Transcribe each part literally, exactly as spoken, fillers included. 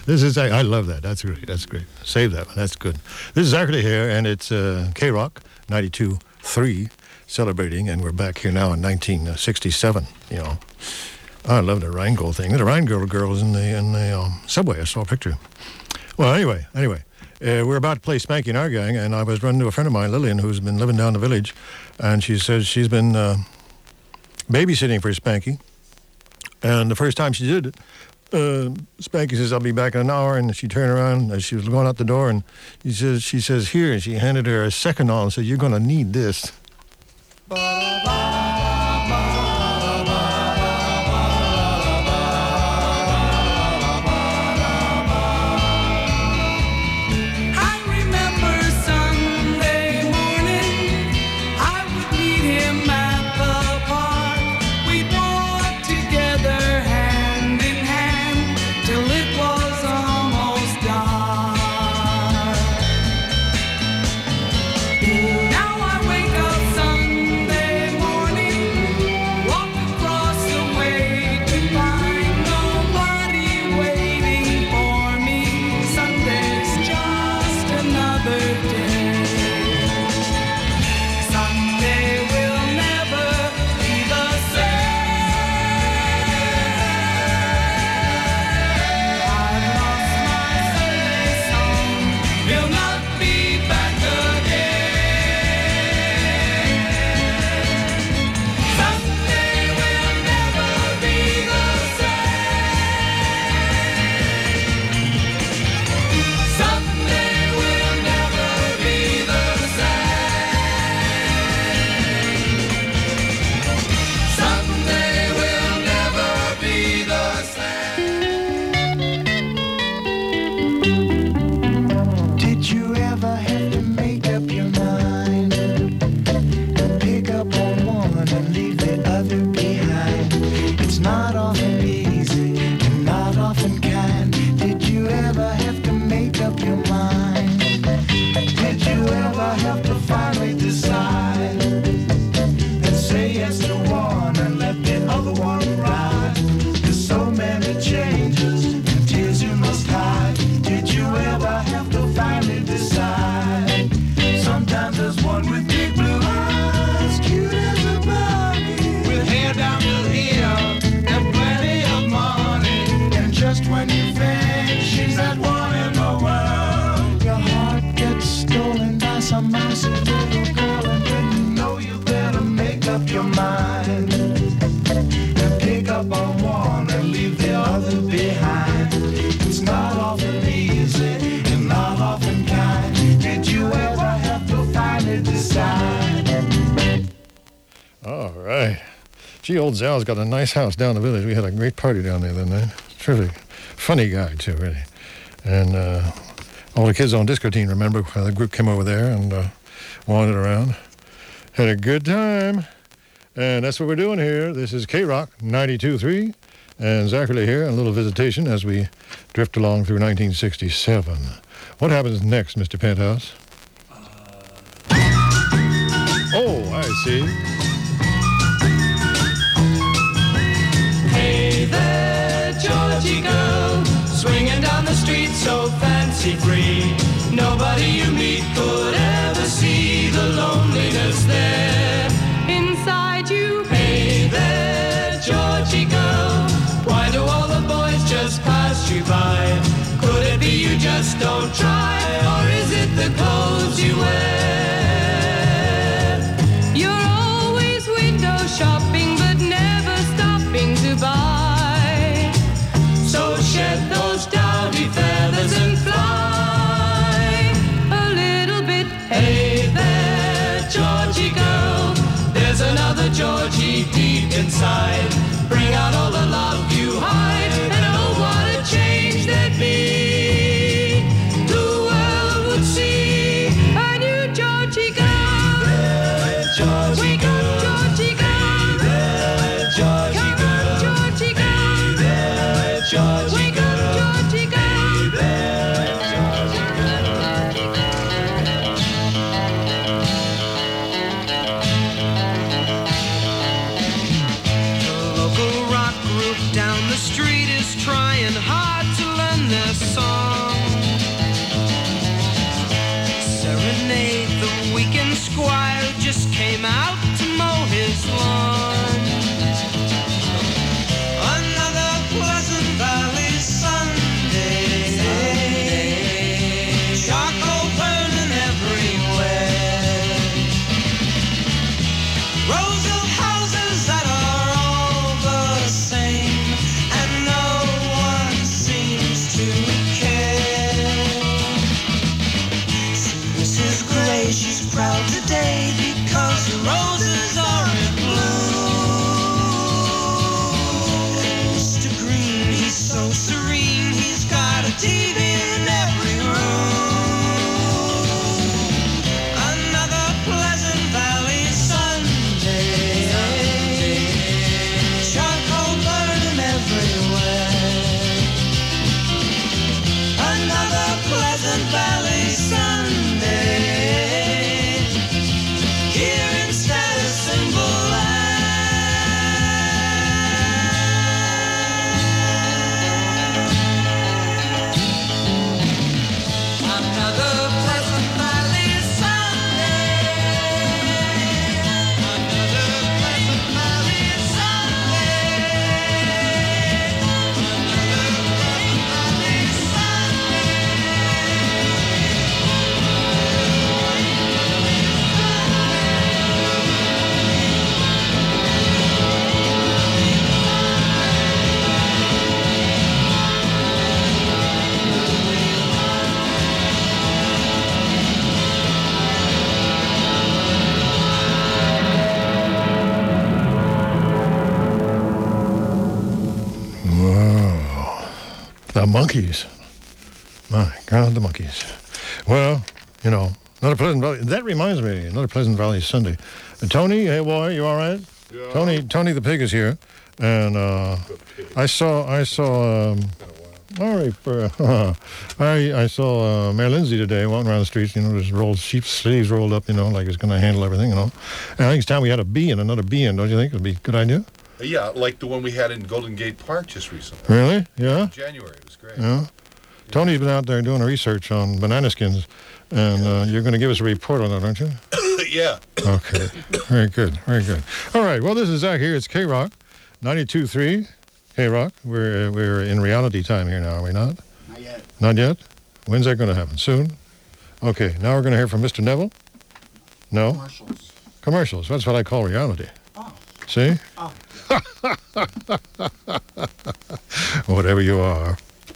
This is, I, I love that. That's great. That's great. Save that one. That's good. This is Zachary here, and it's uh, K-Rock ninety-two point three celebrating, and we're back here now in nineteen sixty-seven, you know. I love the Rheingold thing. The Rheingold girls in the in the um, subway. I saw a picture. Well, anyway, anyway, uh, we're about to play Spanky in our gang, and I was running to a friend of mine, Lillian, who's been living down the village, and she says she's been uh, babysitting for Spanky, and the first time she did it, uh, Spanky says, "I'll be back in an hour," and she turned around as she was going out the door, and he says, she says, "Here," and she handed her a second all and said, "You're going to need this." Gee, old Zal's got a nice house down the village. We had a great party down there that night. Terrific. Funny guy, too, really. And uh, all the kids on Disco Teen, remember, uh, the group came over there and uh, wandered around. Had a good time. And that's what we're doing here. This is K-Rock ninety-two point three. And Zachary here, a little visitation as we drift along through nineteen sixty-seven. What happens next, Mister Penthouse? Uh... Oh, I see. Georgie girl, swinging down the street so fancy-free. Nobody you meet could ever see the loneliness there inside you. Hey there, Georgie girl, why do all the boys just pass you by? Could it be you just don't try, or is it the clothes you wear? You're always window shopping, but never stopping to buy. So shed those dowdy feathers and fly a little bit. Hey there, Georgie girl, there's another Georgie deep inside. Bring out all the love you hide, and oh, what a change there'd be. The world would see a new Georgie girl. Hey there, Georgie Wake girl. Up, Georgie girl. Hey there, Georgie Come girl. On, Georgie girl. Georgie Wake girl. Up, Georgie girl. Hey there, Georgie girl. The local rock group down the street is trying hard to lend their song. Serenade the weekend squire who just came out to mow his lawn. Another Pleasant Valley Sunday. Charcoal burning everywhere. Rows of houses that are all the same, and no one seems to care. So Missus Gray, she's proud today because the roses are in bloom. And Mister Green, he's so serene, he's got a T V in every room. Another Pleasant Valley Sunday. Charcoal burning everywhere. Another Pleasant Valley Sunday. Here in Status Symbol Another Pleasant Valley Sunday. Another Pleasant Valley Sunday. Another Pleasant Valley Whoa. The Monkees. My God, the Monkees. Well, you know, another Pleasant Valley. That reminds me, another Pleasant Valley Sunday. Uh, Tony, hey boy, you all right? Yeah. Tony, Tony the pig is here, and uh, I saw, I saw. Um, all right, for, uh, I I saw uh, Mayor Lindsay today walking around the streets. You know, just rolled sheep sleeves rolled up. You know, like it's going to handle everything. You know, and I think it's time we had a bee and another bee in. Don't you think it'd be a good idea? Yeah, like the one we had in Golden Gate Park just recently. Really? Yeah. In January, it was great. Yeah. Tony's been out there doing research on banana skins, and uh, you're going to give us a report on that, aren't you? Yeah. Okay. Very good. Very good. All right. Well, this is Zach here. It's K-Rock, ninety-two point three K-Rock. We're, we're in reality time here now, are we not? Not yet. Not yet? When's that going to happen? Soon? Okay. Now we're going to hear from Mister Neville. No? Commercials. Commercials. That's what I call reality. Oh. See? Oh. Whatever you are.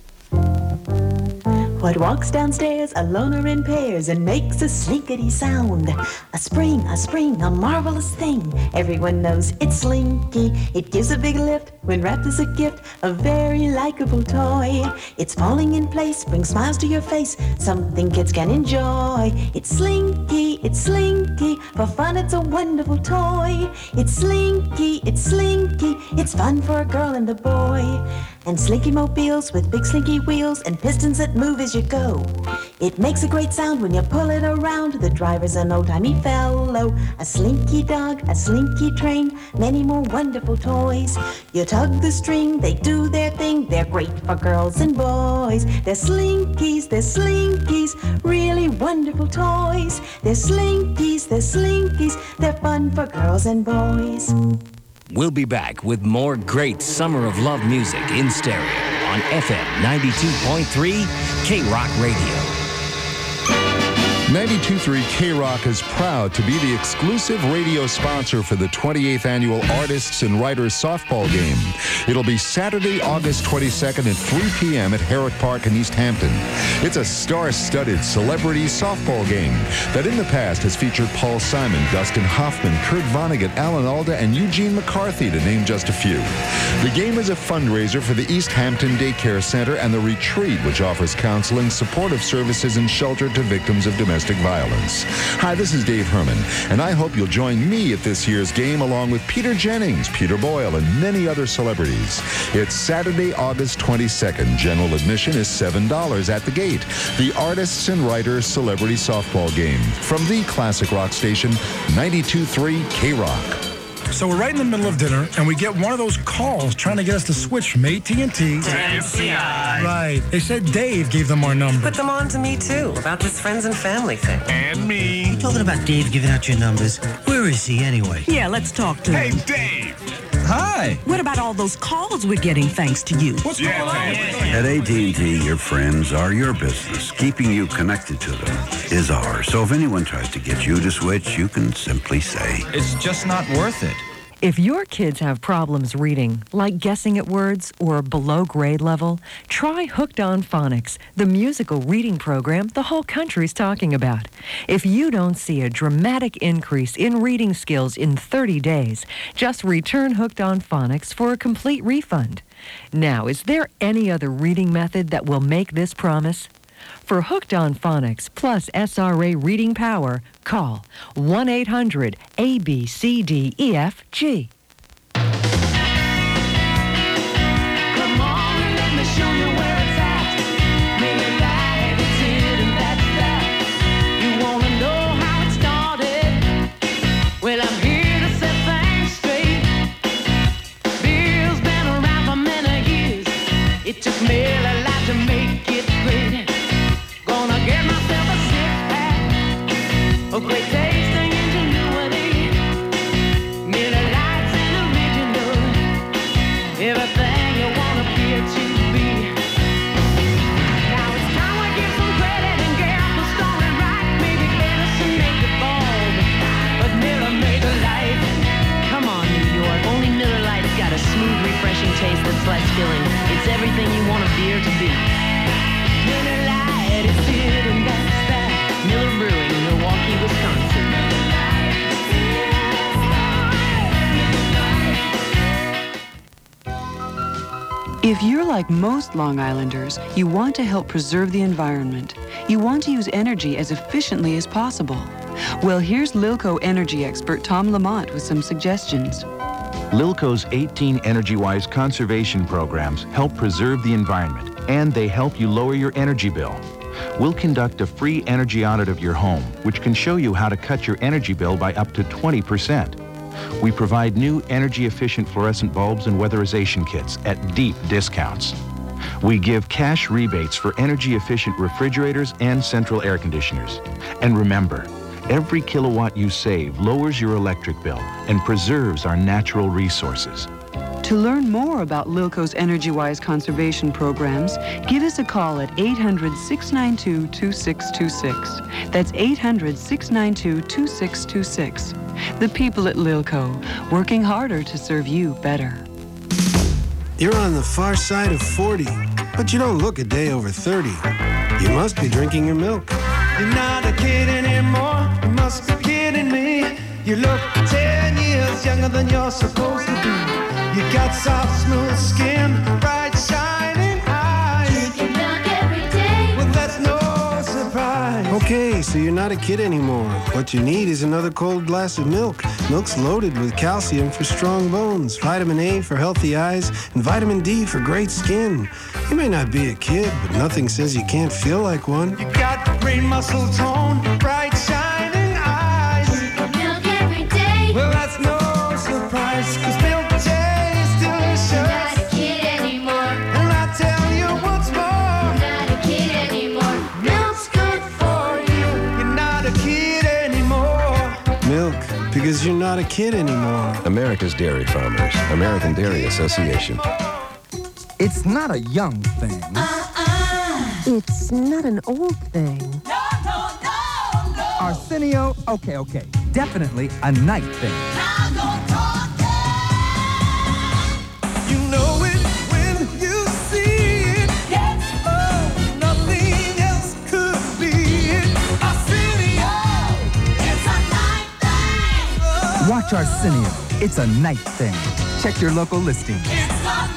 What walks downstairs alone or in pairs and makes a slinkety sound? A spring, a spring, a marvelous thing. Everyone knows it's Slinky. It gives a big lift when wrapped as a gift. A very likable toy. It's falling in place, brings smiles to your face. Something kids can enjoy. It's Slinky, it's Slinky. For fun, it's a wonderful toy. It's Slinky, it's Slinky. It's fun for a girl and a boy. And Slinky mobiles with big slinky wheels and pistons that move as you go. It makes a great sound when you pull it around. The driver's an old-timey fellow. A slinky dog, a slinky train, many more wonderful toys. You tug the string, they do their thing. They're great for girls and boys. They're slinkies, they're slinkies, really wonderful toys. They're slinkies, they're slinkies, they're fun for girls and boys. We'll be back with more great Summer of Love music in stereo on F M ninety-two point three K-Rock Radio. ninety-two point three K-Rock is proud to be the exclusive radio sponsor for the twenty-eighth Annual Artists and Writers Softball Game. It'll be Saturday, August twenty-second at three p.m. at Herrick Park in East Hampton. It's a star-studded celebrity softball game that in the past has featured Paul Simon, Dustin Hoffman, Kurt Vonnegut, Alan Alda, and Eugene McCarthy, to name just a few. The game is a fundraiser for the East Hampton Daycare Center and the Retreat, which offers counseling, supportive services, and shelter to victims of domestic violence. Hi, this is Dave Herman, and I hope you'll join me at this year's game along with Peter Jennings, Peter Boyle, and many other celebrities. It's Saturday, August twenty-second. General admission is seven dollars at the gate. The Artists and Writers Celebrity Softball Game from the classic rock station, ninety-two point three K-Rock. So we're right in the middle of dinner, and we get one of those calls trying to get us to switch from A T and T to M C I. Right. They said Dave gave them our number. Put them on to me, too, about this friends and family thing. And me. You talking about Dave giving out your numbers? Where is he, anyway? Yeah, let's talk to him. Hey, Dave. Hi. What about all those calls we're getting thanks to you? What's Yeah, going on? man. At A T and T, your friends are your business. Keeping you connected to them is ours. So if anyone tries to get you to switch, you can simply say, it's just not worth it. If your kids have problems reading, like guessing at words or below grade level, try Hooked on Phonics, the musical reading program the whole country's talking about. If you don't see a dramatic increase in reading skills in thirty days, just return Hooked on Phonics for a complete refund. Now, is there any other reading method that will make this promise? For Hooked on Phonics plus S R A reading power, call one eight hundred A B C D E F G. Come on and let me show you where it's at. Maybe that it's it and that's that. You wanna know how it started? Well, I'm here to set things straight. Beer's been around for many years. It took me a lot to make it great. Gonna get myself a six-pack of great tasting ingenuity. Miller Lights and original. Everything you wanna be it to be. Now it's time we give some credit and get the story right. Maybe Edison made the bulb, but Miller made the light. Come on, New York. Only Miller Lite's got a smooth, refreshing taste that's less filling. It's everything you want a beer to be. Miller Lite, it's it and that's that. Miller Brewing, Milwaukee, Wisconsin. If you're like most Long Islanders, you want to help preserve the environment. You want to use energy as efficiently as possible. Well, here's Lilco energy expert Tom Lamont with some suggestions. Lilco's eighteen EnergyWise conservation programs help preserve the environment, and they help you lower your energy bill. We'll conduct a free energy audit of your home, which can show you how to cut your energy bill by up to twenty percent. We provide new energy-efficient fluorescent bulbs and weatherization kits at deep discounts. We give cash rebates for energy-efficient refrigerators and central air conditioners. And remember, every kilowatt you save lowers your electric bill and preserves our natural resources. To learn more about Lilco's EnergyWise conservation programs, give us a call at eight hundred, six nine two, two six two six. That's eight hundred, six nine two, two six two six. The people at Lilco, working harder to serve you better. You're on the far side of forty, but you don't look a day over thirty. You must be drinking your milk. You're not a kid anymore, you must be kidding me. You look ten years younger than you're supposed to be. You got soft, smooth skin, bright, shining eyes. Drinking milk every day. Well, that's no surprise. Okay, so you're not a kid anymore. What you need is another cold glass of milk. Milk's loaded with calcium for strong bones, vitamin A for healthy eyes, and vitamin D for great skin. You may not be a kid, but nothing says you can't feel like one. You got great muscle tone, bright, shining eyes. Drinking milk every day. Well, that's no surprise, 'cause milk tastes delicious. You're not a kid anymore. And I tell you once more, You're not a kid anymore. milk's good for you. You're not a kid anymore. Milk, because you're not a kid anymore. America's Dairy Farmers, American Dairy Association. It's not a young thing. It's not an old thing. Arsenio, okay, okay. Definitely a night thing. You know it when you see it. Oh, nothing else could be it. Arsenio, it's a night thing. Watch Arsenio. It's a night thing. Check your local listing. It's a night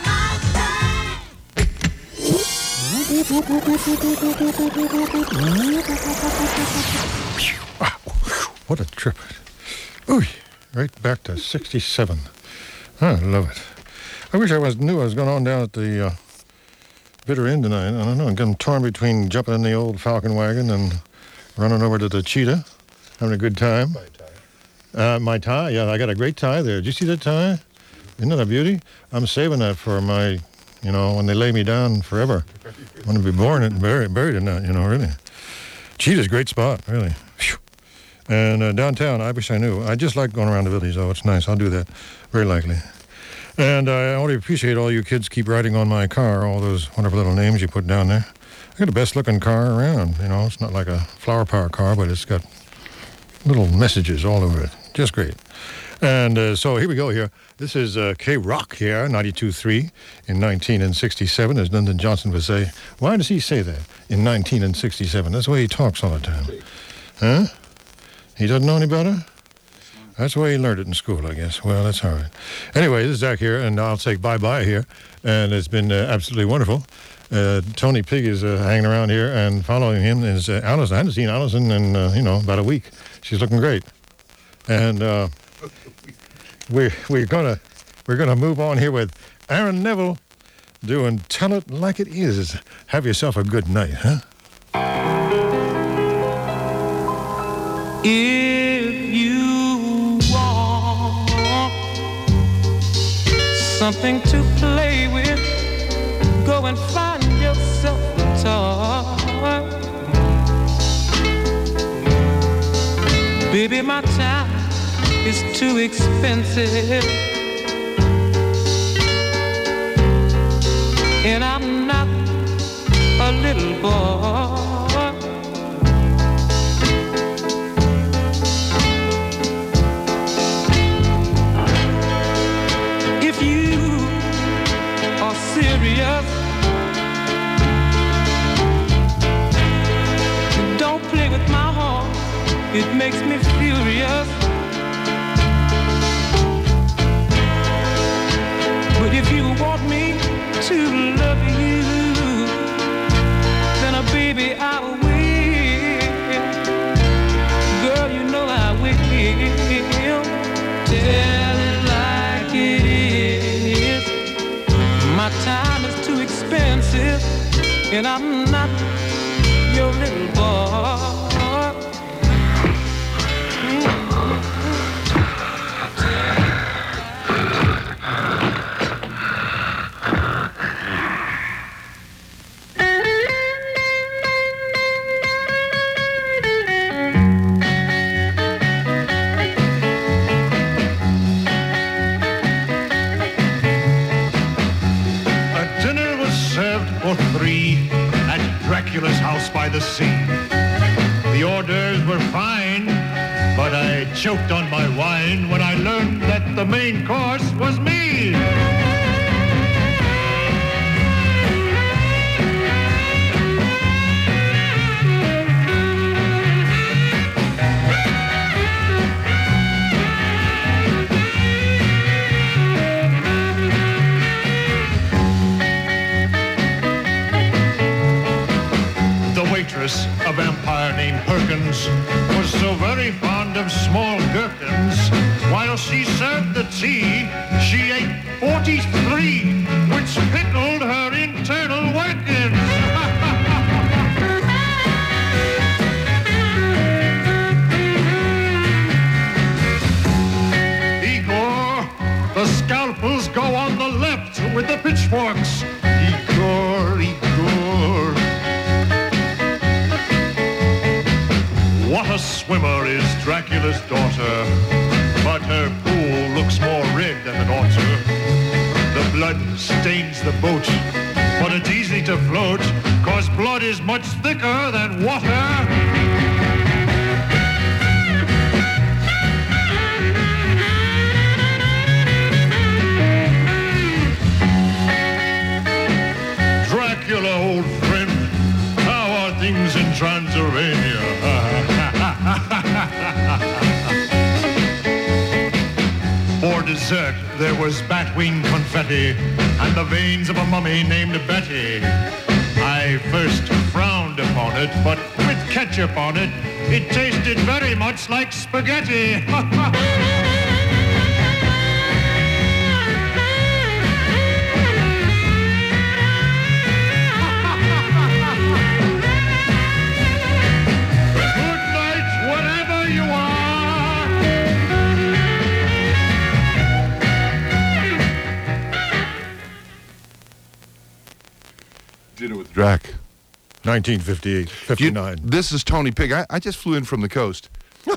What a trip. Ooh, right back to sixty-seven. I love it. I wish I was knew I was going on down at the uh, bitter end tonight. I don't know. I'm getting torn between jumping in the old Falcon wagon and running over to the Cheetah, having a good time. Uh, my tie, yeah, I got a great tie there. Did you see that tie? Isn't that a beauty? I'm saving that for my, you know, when they lay me down forever. I want to be born and buried, buried in that, you know, really. Cheetah's a great spot, really. Whew. And uh, downtown, I wish I knew. I just like going around the village, though. It's nice. I'll do that, very likely. And I only appreciate all you kids keep writing on my car, all those wonderful little names you put down there. I got the best-looking car around, you know. It's not like a flower power car, but it's got little messages all over it. Just great. And uh, so here we go here. This is uh, K-Rock here, ninety-two point three in nineteen sixty-seven, as Lyndon Johnson would say. Why does he say that in nineteen sixty-seven? That's the way he talks all the time. Huh? He doesn't know any better? That's the way he learned it in school, I guess. Well, that's all right. Anyway, this is Zach here, and I'll say bye-bye here. And it's been uh, absolutely wonderful. Uh, Tony Pig is uh, hanging around here, and following him is uh, Allison. I haven't seen Allison in, uh, you know, about a week. She's looking great. And uh, we're, we're gonna we're gonna move on here with Aaron Neville doing Tell It Like It Is. Have yourself a good night, huh? If you want something to play with, go and find yourself a toy. Baby, my time is too expensive, and I'm not a little boy. If you are serious, don't play with my heart. It makes me furious. But if you want me to love you, then, uh, baby, I will. Girl, you know I will. Tell it like it is. My time is too expensive, and I'm not your little boy. Dracula's house by the sea. The hors d'oeuvres were fine, but I choked on my wine when I learned that the main course was me. A vampire named Perkins was so very fond of small gherkins. While she served the tea, she ate forty-three, which pickled her internal workings. Igor, the scalpels go on the left with the pitchforks. Igor, Igor. What a swimmer is Dracula's daughter, but her pool looks more red than it ought to. The blood stains the boat, but it's easy to float, 'cause blood is much thicker than water. Dracula, old friend, how are things in Transylvania? For dessert, there was batwing confetti and the veins of a mummy named Betty. I first frowned upon it, but with ketchup on it, it tasted very much like spaghetti. Good night, wherever you are. Drac. nineteen fifty-eight, fifty-nine. You, this is Tony Pig. I, I just flew in from the coast.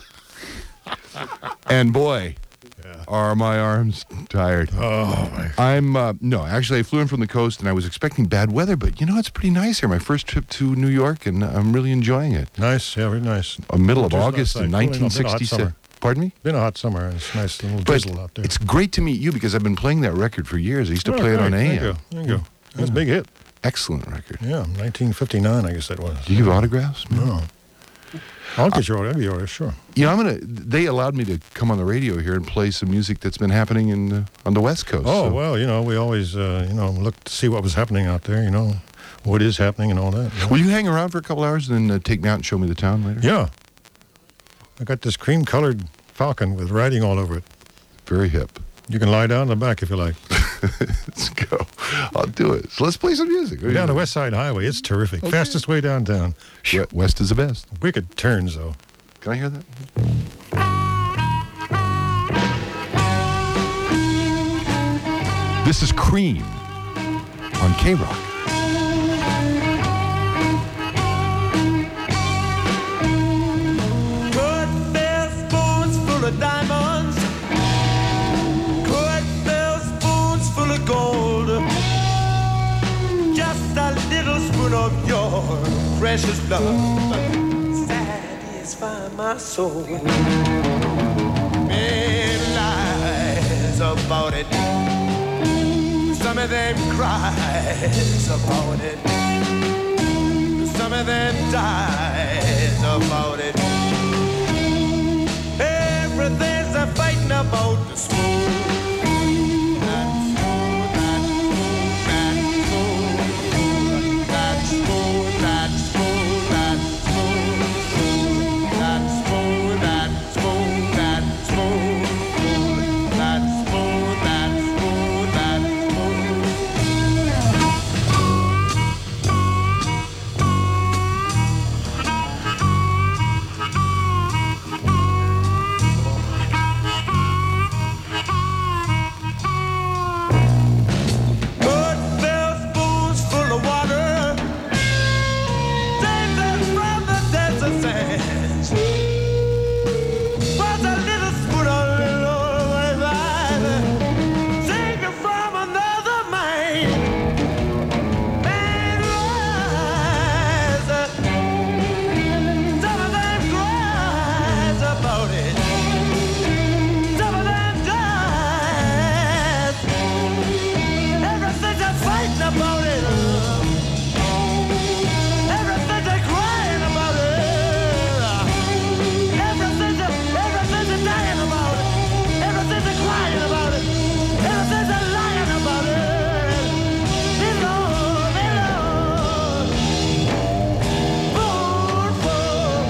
And boy, yeah. are my arms tired. Oh, my. I'm, uh, no, actually, I flew in from the coast and I was expecting bad weather, but you know, it's pretty nice here. My first trip to New York, and I'm really enjoying it. Nice, yeah, very nice. A middle of Just August outside. in nineteen sixty-seven. Pardon me? Been a hot summer, and it's nice little But drizzle out there. it's great to meet you because I've been playing that record for years. I used to Oh, play it great. on A M. There you go. There you go. That's a big hit. Excellent record. Yeah, nineteen fifty-nine, I guess that was. Do you give autographs? No. I'll get your autograph, yours, sure. You know, I'm gonna. They allowed me to come on the radio here and play some music that's been happening in uh, on the West Coast. Oh, so. well, you know, we always, uh, you know, look to see what was happening out there, you know, what is happening and all that. You know? Will you hang around for a couple hours and then uh, take me out and show me the town later? Yeah. I got this cream-colored Falcon with writing all over it. Very hip. You can lie down in the back if you like. Let's go. I'll do it. So let's play some music. Down the West Side Highway. It's terrific. Okay. Fastest way downtown. Yeah, West is the best. Wicked turns, though. Can I hear that? This is Cream on K-Rock. Good fair spoons full of diamonds. Good fair spoons full of gold. Just a little spoon of your precious love. Satisfy my soul. Many lies about it. Some of them cries about it. Some of them dies about it. Everything's a fighting about the spoon. That spoon, that spoon, that spoon, that spoon, that spoon, that spoon, that spoon, that spoon, that spoon, that spoon, that Good fill spoons full of water. Take them from the desert sands. Put a little spoon of little life. Take it from another man. Man rise. Some of them cries about it. Some of them dies. Everything's a fighting about it. Everything's a crying about it. Everything's a, everything's a dying about it. Everything's a crying about it. Everything's a lying about it. Lord, Lord. Food, food.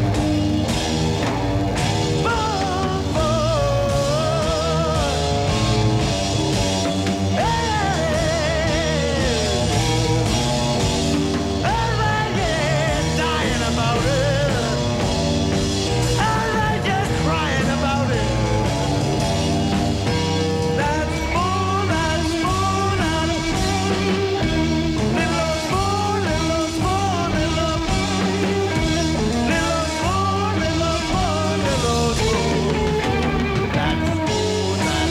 Food, food. Dying about it. I'm just crying about it. That spoon, that spoon, that little spoon, little spoon, little little spoon, little spoon, little spoon. That spoon, that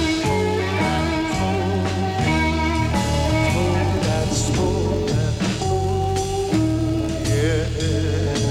spoon, that spoon, that spoon, yeah.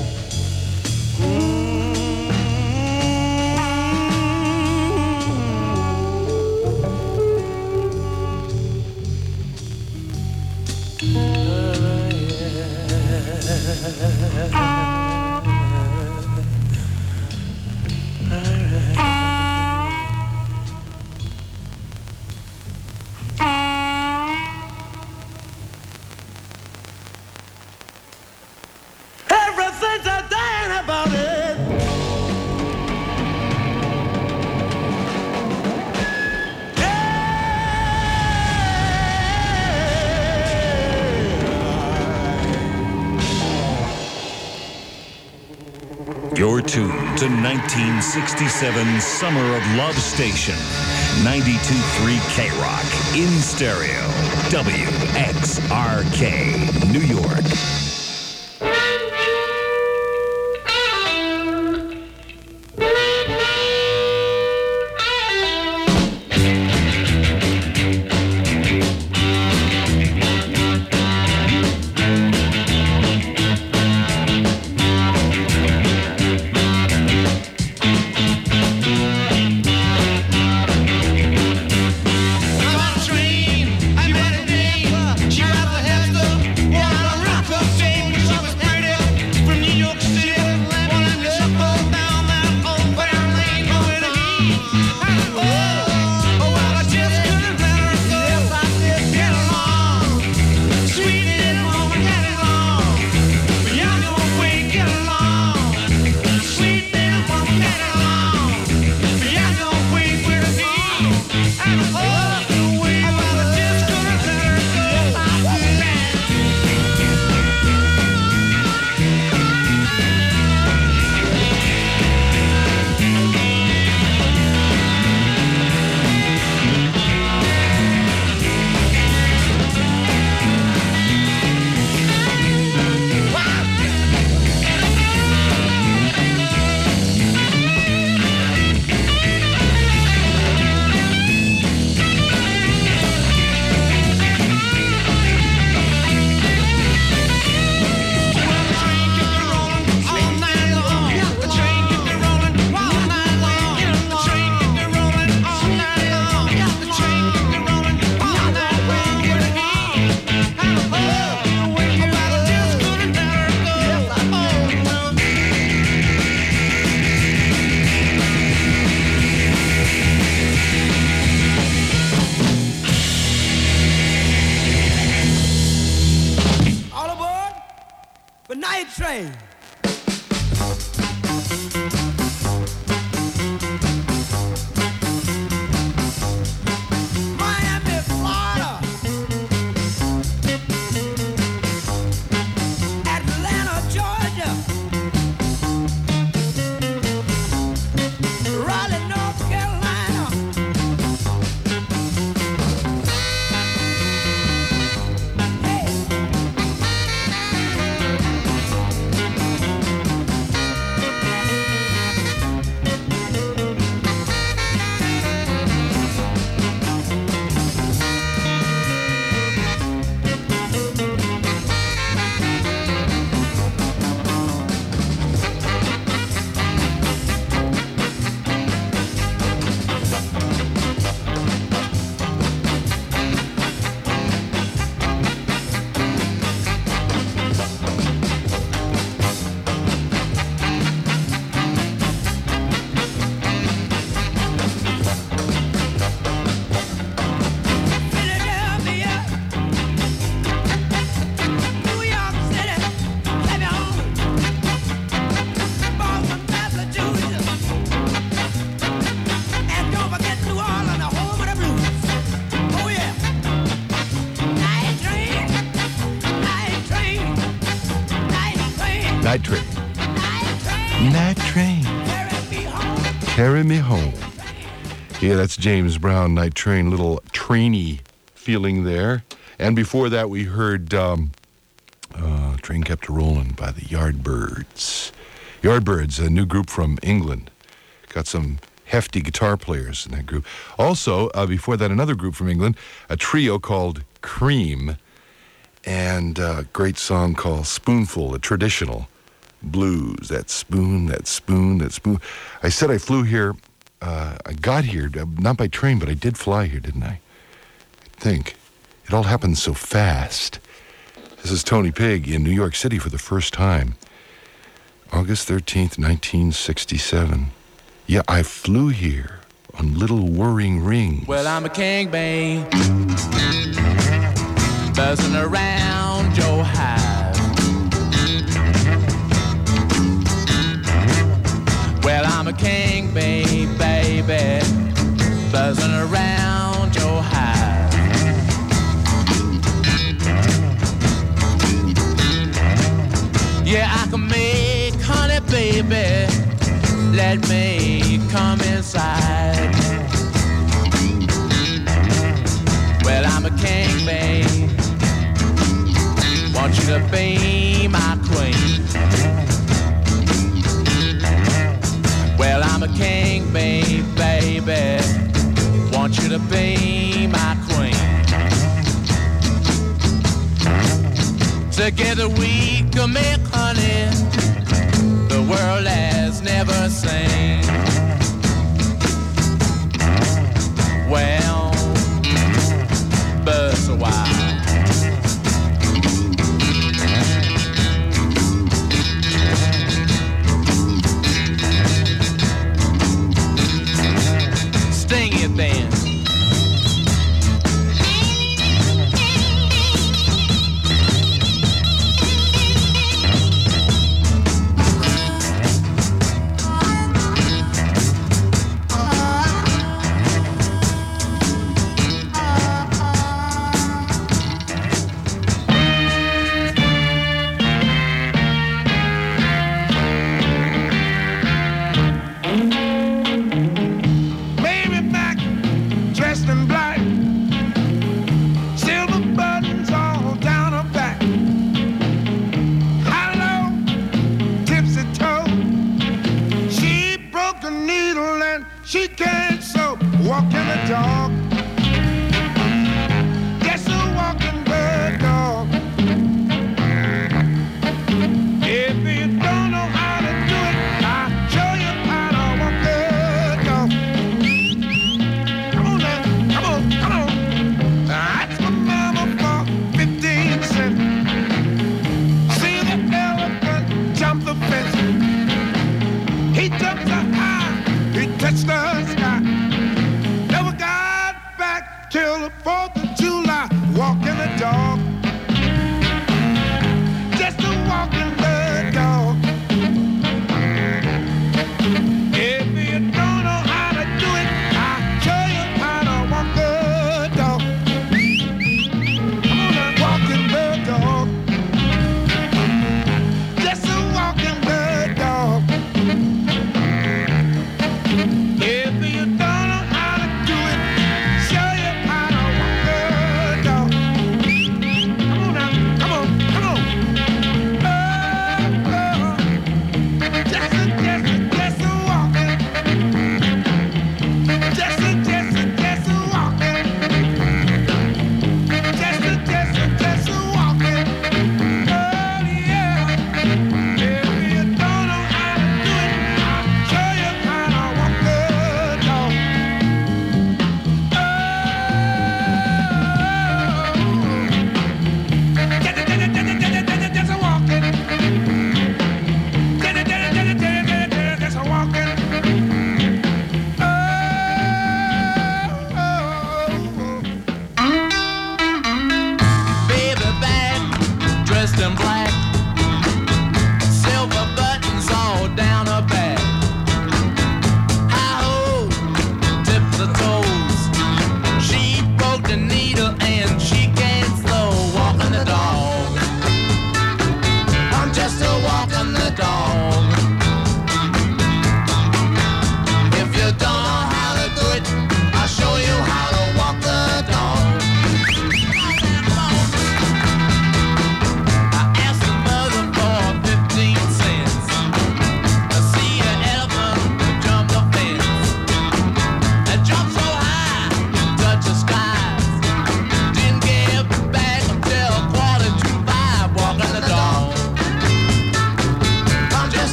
Everything's a dying about it. You're tuned to nineteen sixty-seven Summer of Love Station, ninety-two point three K-Rock in stereo. W X R K, New York. Train. Miami, Florida. Atlanta, Georgia. Raleigh, North Carolina. Night Train. Night Train. Carry me home. Yeah, that's James Brown, Night Train. Little trainy feeling there. And before that, we heard um, uh, Train Kept A-Rollin' by the Yardbirds. Yardbirds, a new group from England. Got some hefty guitar players in that group. Also, uh, before that, another group from England, a trio called Cream, and a great song called Spoonful, a traditional blues. That spoon, that spoon, that spoon. I said I flew here, uh, I got here, not by train, but I did fly here, didn't I? I think. It all happened so fast. This is Tony Pig in New York City for the first time. August thirteenth, nineteen sixty-seven. Yeah, I flew here on little whirring rings. Well, I'm a king, babe, buzzing around your hive. Well, I'm a king, babe, baby, buzzing around your hive. Yeah, I can make honey, baby, let me come inside. a king, babe. Want you to be my queen. Well, I'm a king, babe, baby. Want you to be my queen. Together we can make honey the world has never seen. Well, buzz a while. Sting it then.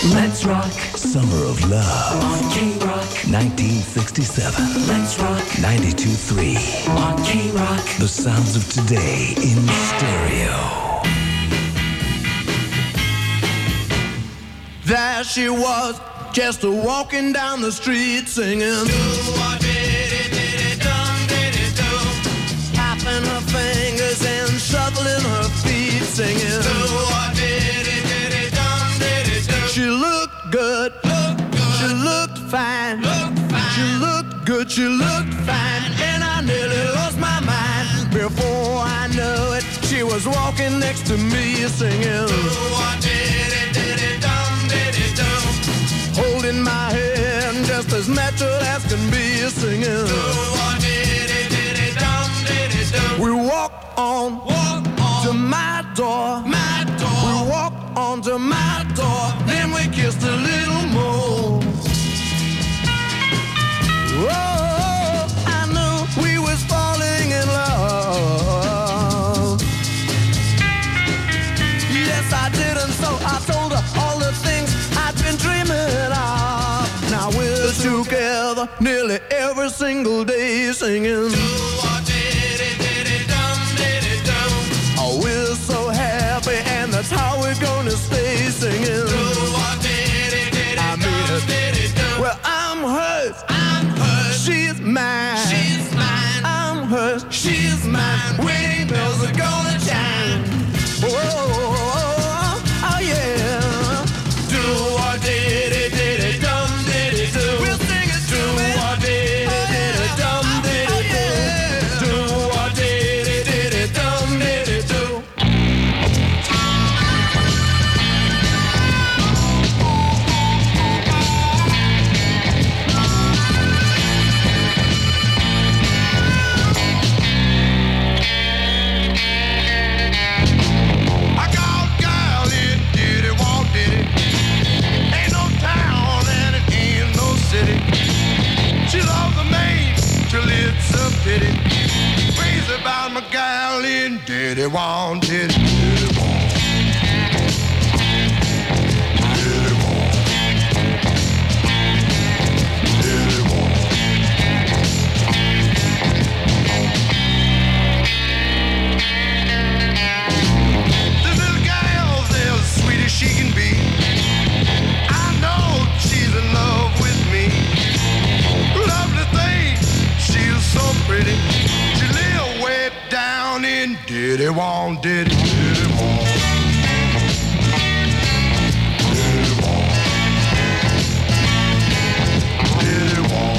Let's rock. Summer of Love. On K-Rock. nineteen sixty-seven. Let's rock. ninety-two point three. On K-Rock. The sounds of today in stereo. There she was, just a walking down the street singing. Tapping her fingers and shuffling her feet singing. She looked good, she looked fine, she looked good, she looked fine, and I nearly lost my mind. Before I knew it, she was walking next to me singing. Holding my hand just as natural as can be singing. We walked on, walk on to my door, my door. We walked on to my door, then we kissed a little more. Oh, I knew we was falling in love. Yes, I did, and so I told her all the things I'd been dreaming of. Now we're together nearly every single day singing. Oh, we're so happy, and that's how we're gonna stay singing. I mean it. Well, I'm hers, I'm hers. She's mine, she's mine. I'm hers, she's mine. Wedding bells are gonna chime. Oh, oh, oh yeah. Do or did it, did it, dum did it do. We'll sing it to me. Do or did it, did it, dum did it do. Do or did it, did it, dum did it do. I got a gal in, did it, won't did it. Ain't no town and it ain't no city. She loves the name till it's a pity. Crazy about my gal in, did it, won't did it. Did it, won't. Did it, won't. Did it, won't. This little gal's as sweet as she can be. I know she's in love with me. Lovely thing, she's so pretty. She lay way down in did it want, did it, did it want. Did it want. Did it want.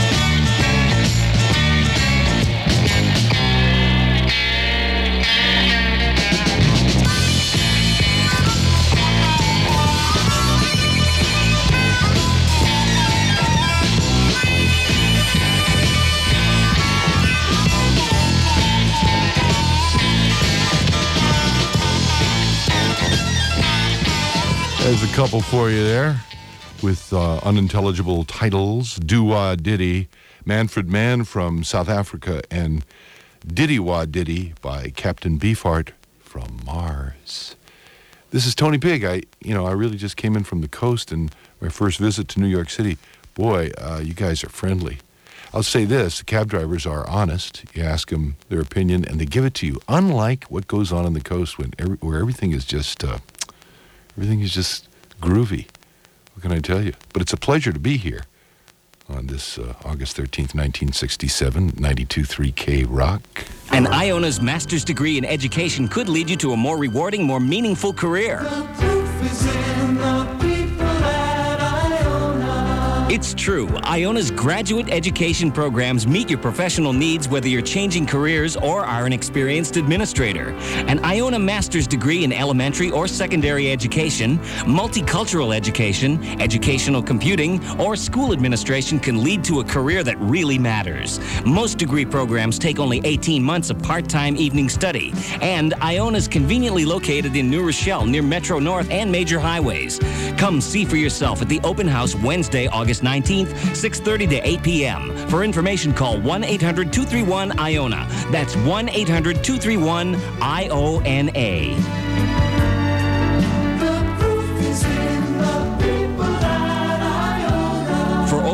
There's a couple for you there with uh, unintelligible titles. Doo-Wah Diddy, Manfred Mann from South Africa, and Diddy-Wah Diddy by Captain Beefheart from Mars. This is Tony Pig. I, you know, I really just came in from the coast and my first visit to New York City. Boy, uh, you guys are friendly. I'll say this, the cab drivers are honest. You ask them their opinion and they give it to you. Unlike what goes on on the coast when every, where everything is just... Uh, Everything is just groovy. What can I tell you? But it's a pleasure to be here on this uh, August thirteenth, nineteen sixty-seven, ninety-two point three K-Rock. An Iona's master's degree in education could lead you to a more rewarding, more meaningful career. The proof is in the people at Iona. It's true. Iona's graduate education programs meet your professional needs whether you're changing careers or are an experienced administrator. An Iona master's degree in elementary or secondary education, multicultural education, educational computing, or school administration can lead to a career that really matters. Most degree programs take only eighteen months of part-time evening study, and Iona's conveniently located in New Rochelle near Metro North and major highways. Come see for yourself at the open house Wednesday, August nineteenth, six thirty to eight p.m. For information, call one eight hundred two three one Iona. That's one eight hundred two three one I O N A. The proof is in the people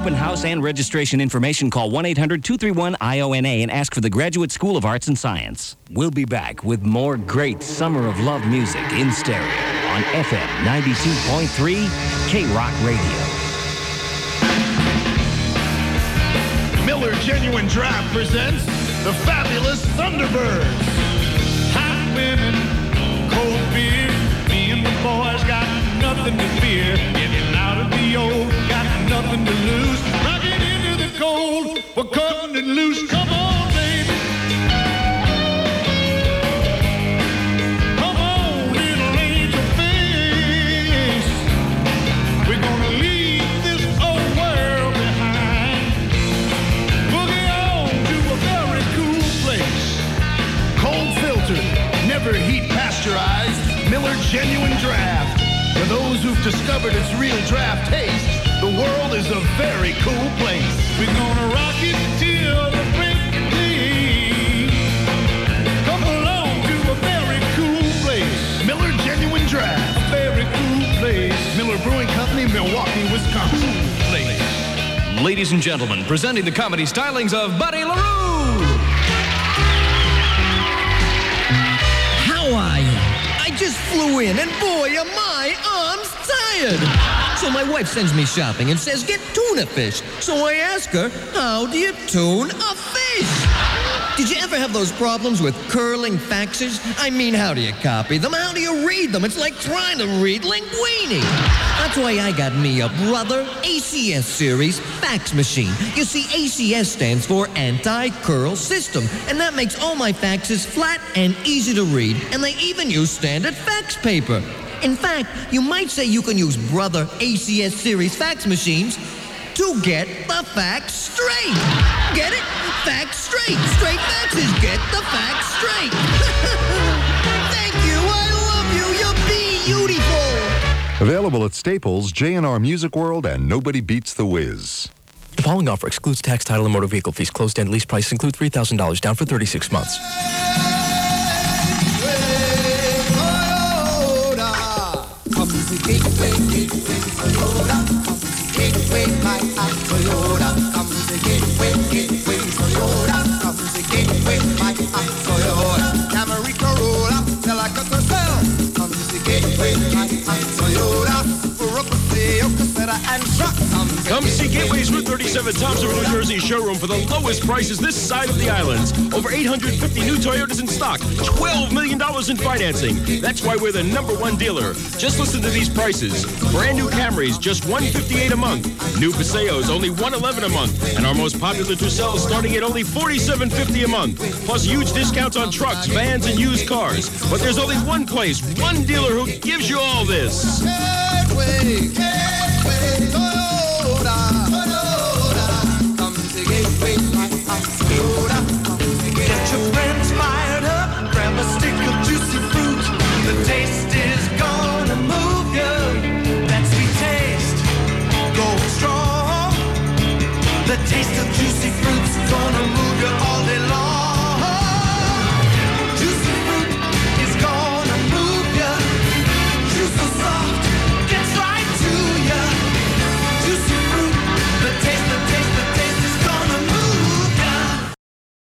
open house and registration information, call one eight hundred two three one I O N A and ask for the Graduate School of Arts and Science. We'll be back with more great Summer of Love music in stereo on F M ninety-two point three K-Rock Radio. Miller Genuine Draft presents the fabulous Thunderbirds. Hot women, cold beer, me and the boys got nothing to fear. Getting out of the old, got nothing to lose. Rocking into the cold, we're cutting it loose. Come on, baby. Come on, little angel face. We're gonna leave this old world behind. Boogie on to a very cool place. Cold filtered, never heat pasteurized. Miller Genuine Draft. For those who've discovered its real draft taste, the world is a very cool place. We're gonna rock it till the break of day. Come along to a very cool place. Miller Genuine Draft. Very cool place. Miller Brewing Company, Milwaukee, Wisconsin. Cool place. Ladies and gentlemen, presenting the comedy stylings of Buddy LaRue. How are you? I just flew in, and boy, am I arms tired. So my wife sends me shopping and says, get tuna fish. So I ask her, how do you tune a fish? Did you ever have those problems with curling faxes? I mean, how do you copy them? How do you read them? It's like trying to read Linguini. That's why I got me a Brother A C S Series fax machine. You see, A C S stands for Anti-Curl System, and that makes all my faxes flat and easy to read, and they even use standard fax paper. In fact, you might say you can use Brother A C S Series fax machines to get the facts straight. Get it? Facts straight. Straight faxes. Get the facts straight. Thank you. I love you. You're beautiful. Available at Staples, J and R Music World, and Nobody Beats the Whiz. The following offer excludes tax, title, and motor vehicle fees. Closed-end lease price include three thousand dollars down for thirty-six months. Comes the gateway, gateway, Toyota. Comes the gateway, my Toyota. Comes the gateway, gateway, Toyota. Comes the gateway, my Toyota. Camry Corolla, till I cut the cell. Comes the gateway, my Toyota. For a Paseo, Caseta, and truck. Come see Gateway's Route thirty-seven Thompson, New Jersey showroom for the lowest prices this side of the islands. Over eight hundred fifty new Toyotas in stock, twelve million dollars in financing. That's why we're the number one dealer. Just listen to these prices. Brand new Camrys, just one hundred fifty-eight dollars a month. New Paseos, only one hundred eleven dollars a month. And our most popular Tucson starting at only forty-seven fifty a month. Plus huge discounts on trucks, vans, and used cars. But there's only one place, one dealer who gives you all this. Gateway, gateway, Toyota. Toyota. Comes the gateway, my Toyota.